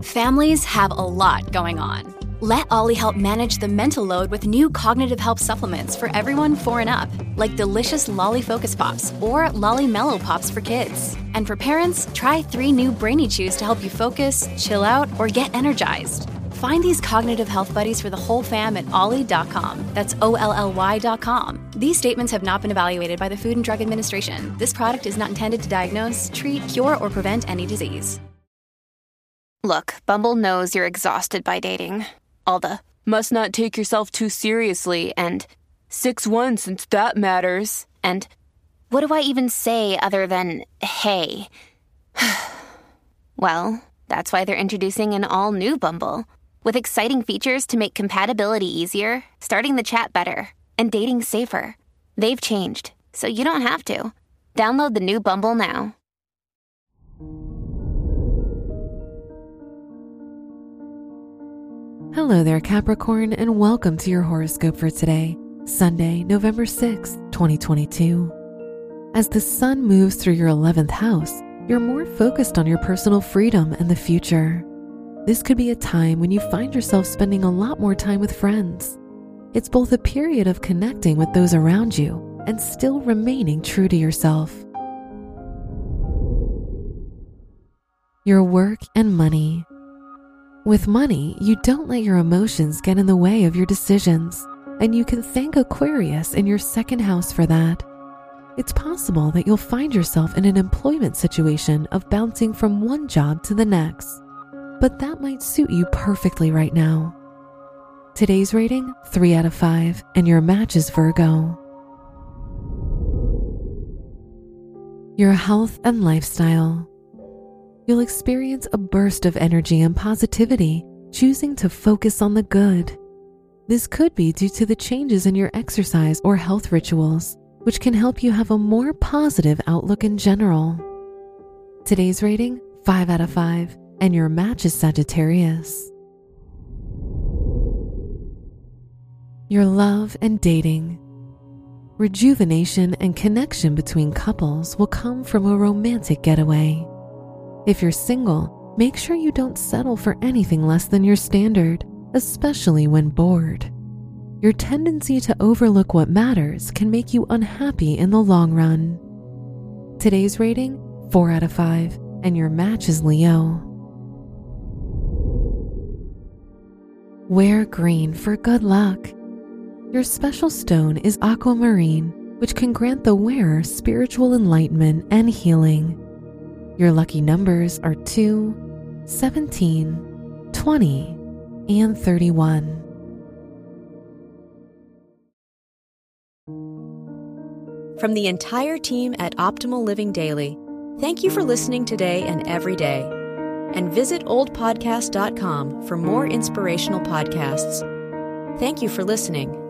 Families have a lot going on. Let Ollie help manage the mental load with new cognitive help supplements for everyone 4 and up, like delicious Lolly Focus Pops or Lolly Mellow Pops for kids. And for parents, try 3 new Brainy Chews to help you focus, chill out, or get energized. Find these cognitive health buddies for the whole fam at ollie.com. That's OLLY.com. These statements have not been evaluated by the Food and Drug Administration. This product is not intended to diagnose, treat, cure, or prevent any disease. Look, Bumble knows you're exhausted by dating. All the, must not take yourself too seriously, and 6'1" since that matters, and what do I even say other than, hey? Well, that's why they're introducing an all-new Bumble, with exciting features to make compatibility easier, starting the chat better, and dating safer. They've changed, so you don't have to. Download the new Bumble now. Hello there, Capricorn, and welcome to your horoscope for today, Sunday, November 6th, 2022. As the sun moves through your 11th house, you're more focused on your personal freedom and the future. This could be a time when you find yourself spending a lot more time with friends. It's both a period of connecting with those around you and still remaining true to yourself. Your work and money. With money, you don't let your emotions get in the way of your decisions, and you can thank Aquarius in your 2nd house for that. It's possible that you'll find yourself in an employment situation of bouncing from one job to the next, but that might suit you perfectly right now. Today's rating, 3 out of 5, and your match is Virgo. Your health and lifestyle. You'll experience a burst of energy and positivity, choosing to focus on the good. This could be due to the changes in your exercise or health rituals, which can help you have a more positive outlook in general. Today's rating, 5 out of 5, and your match is Sagittarius. Your love and dating. Rejuvenation and connection between couples will come from a romantic getaway. If you're single, make sure you don't settle for anything less than your standard, especially when bored. Your tendency to overlook what matters can make you unhappy in the long run. Today's rating, 4 out of 5, and your match is Leo. Wear green for good luck. Your special stone is aquamarine, which can grant the wearer spiritual enlightenment and healing. Your lucky numbers are 2, 17, 20, and 31. From the entire team at Optimal Living Daily, thank you for listening today and every day. And visit oldpodcast.com for more inspirational podcasts. Thank you for listening.